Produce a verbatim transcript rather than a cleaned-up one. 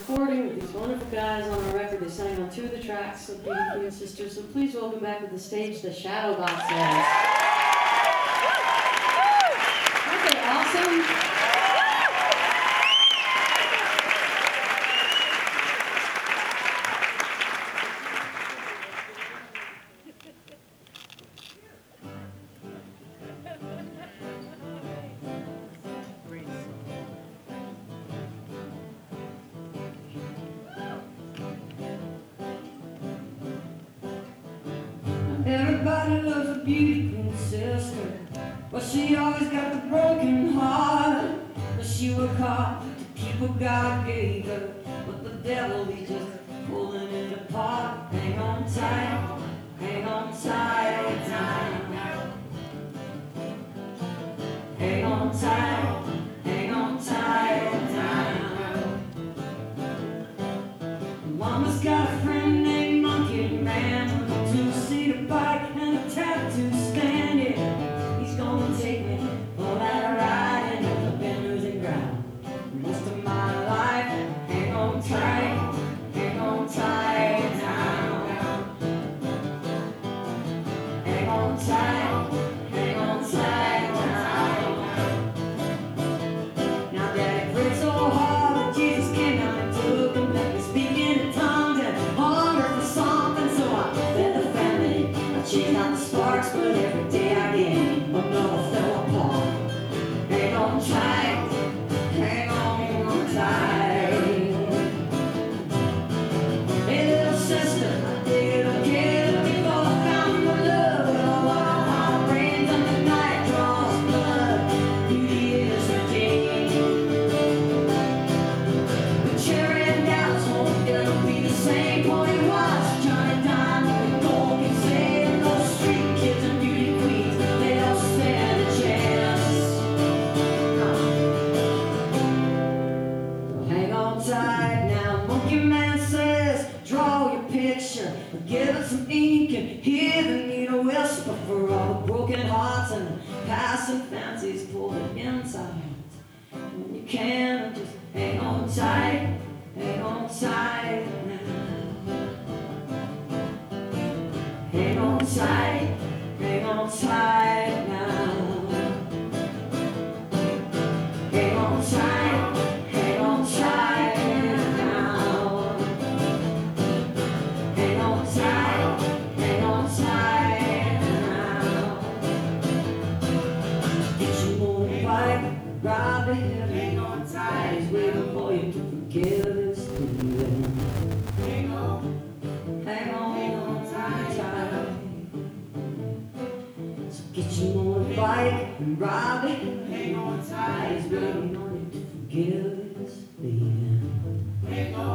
recording with these wonderful guys on our record. They sang on two of the tracks of the Queen Sisters. So please welcome back to the stage the Shadowboxers. Okay, awesome. Everybody loves a beauty queen sister, but she always got the broken heart. But she worked hard to keep what God gave her, but the devil, he's just pulling it apart. Hang on tight, hang on tight now. Hang on tight, hang on tight now. Mama's got a friend named Monkey Man, two-seater bike and a tattoo stand. Yeah, he's gonna take me for that ride, and I've been losing ground most of my life. Hang on tight, hang on tight now. Hang on tight, hang on tight now. Now Daddy prayed so hard that Jesus came down and took him, let me speak in tongues and hunger for something, so I fed the family. I chased out the sparks, but every day I gained another fell apart. Hang on tight, hang on tight. Hey little sister, I dig it again before I found my love. But all of my brains and the night draws blood. Beauty is redeemed. The chariot gallants won't ever be the same. Boy, watch Johnny Diamond and Gold can say those street kids and beauty queens, they don't stand a chance. So hang on tight now. Monkey Man says, draw your picture, give it some ink and hear the needle whisper for all the broken hearts and the passing fancies pulled inside. When you can, just hang on tight, hang on tight now. Hang on tight, hang on tight now. Hang on tight, hang on tight now. Hang on tight, hang on tight now. Get your motorbike, ride to heaven. Hang on tight, he's waiting for you to forgive his feeling. Hang on, hang on, hang on tight. So get your motorbike and ride to heaven. Hang on tight, he's waiting on you to forgive his feeling. Hang on.